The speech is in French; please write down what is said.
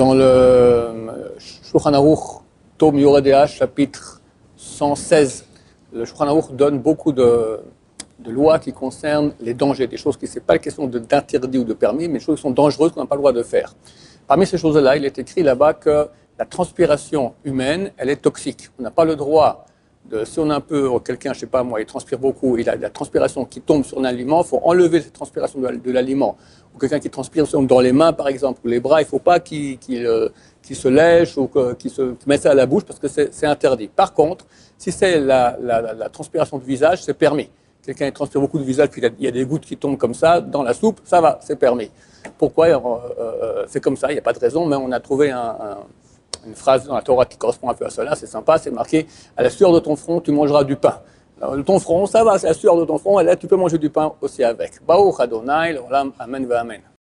Dans le Shulchan Aruch, Tome Yoredea, chapitre 116, le Shulchan Aruch donne beaucoup de lois qui concernent les dangers, des choses qui, ce n'est pas la question d'interdit ou de permis, mais des choses qui sont dangereuses qu'on n'a pas le droit de faire. Parmi ces choses-là, il est écrit là-bas que la transpiration humaine, elle est toxique. On n'a pas le droit si on a un peu, quelqu'un, je ne sais pas moi, il transpire beaucoup, il a de la transpiration qui tombe sur un aliment, il faut enlever cette transpiration de l'aliment. Ou quelqu'un qui transpire dans les mains, par exemple, ou les bras, il ne faut pas qu'il se lèche ou qu'il mette ça à la bouche parce que c'est interdit. Par contre, si c'est la transpiration du visage, c'est permis. Quelqu'un transpire beaucoup de visage, puis il y a des gouttes qui tombent comme ça dans la soupe, ça va, c'est permis. Pourquoi c'est comme ça, il n'y a pas de raison, mais on a trouvé une phrase dans la Torah qui correspond un peu à cela, c'est sympa, c'est marqué « À la sueur de ton front, tu mangeras du pain ». De ton front, ça va, c'est la sueur de ton front, et là, tu peux manger du pain aussi avec. Baruch Adonai, l'olam, amen, va amen.